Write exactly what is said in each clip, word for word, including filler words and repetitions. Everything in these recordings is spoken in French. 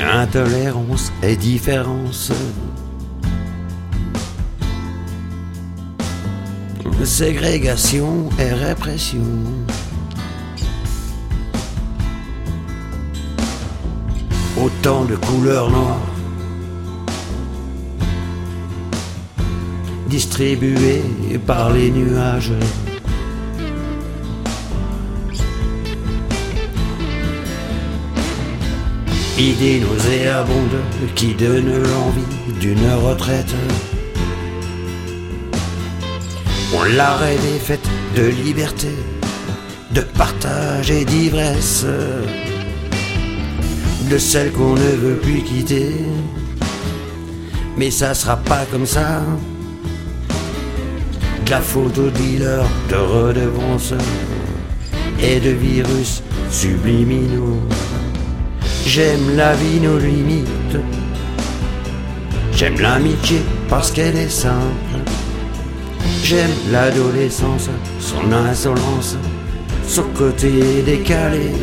Intolérance et différence, ségrégation et répression. Autant de couleurs noires distribuées par les nuages. Idées nauséabondes qui donnent l'envie d'une retraite. On l'a rêvé faite de liberté, de partage et d'ivresse, de celle qu'on ne veut plus quitter. Mais ça sera pas comme ça. De la faute aux dealers de redevances et de virus subliminaux. J'aime la vie, nos limites. J'aime l'amitié parce qu'elle est simple. J'aime l'adolescence, son insolence, son côté décalé.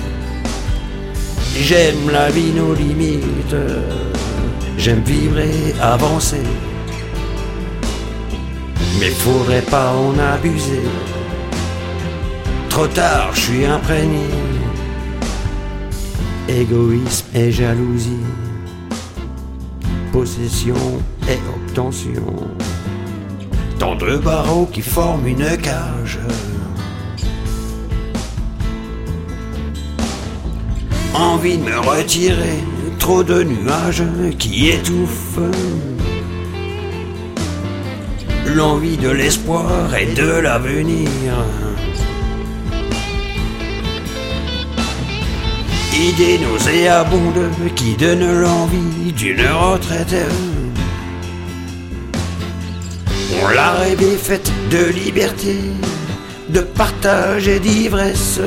J'aime la vie, nos limites. J'aime vibrer, avancer. Mais faudrait pas en abuser. Trop tard, je suis imprégné. Égoïsme et jalousie, possession et obtention. Tant de barreaux qui forment une cage. Envie de me retirer, trop de nuages qui étouffent. L'envie de l'espoir et de l'avenir. Idées nauséabondes qui donnent l'envie d'une retraite. On l'a rêvé faite de liberté, de partage et d'ivresse,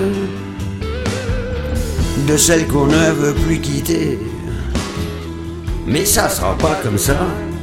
de celle qu'on ne veut plus quitter. Mais ça sera pas comme ça.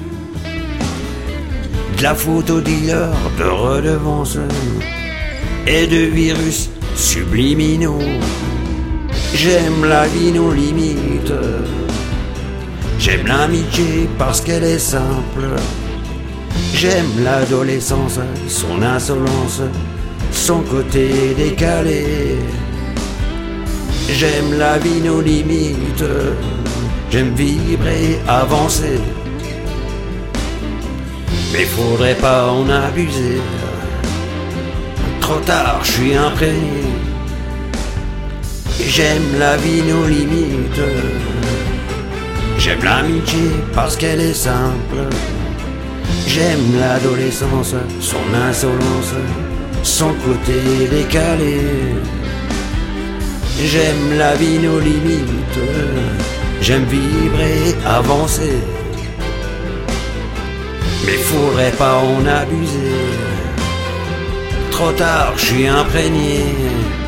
De la faute aux dealers de redevances et de virus subliminaux. J'aime la vie, nos limites. J'aime l'amitié parce qu'elle est simple. J'aime l'adolescence, son insolence, son côté décalé. J'aime la vie, nos limites. J'aime vibrer, avancer. Mais faudrait pas en abuser. Trop tard, je suis imprégné. J'aime la vie, nos limites. J'aime l'amitié parce qu'elle est simple. J'aime l'adolescence, son insolence, son côté décalé. J'aime la vie, nos limites. J'aime vibrer, avancer. Mais faudrait pas en abuser. Trop tard, je suis imprégné.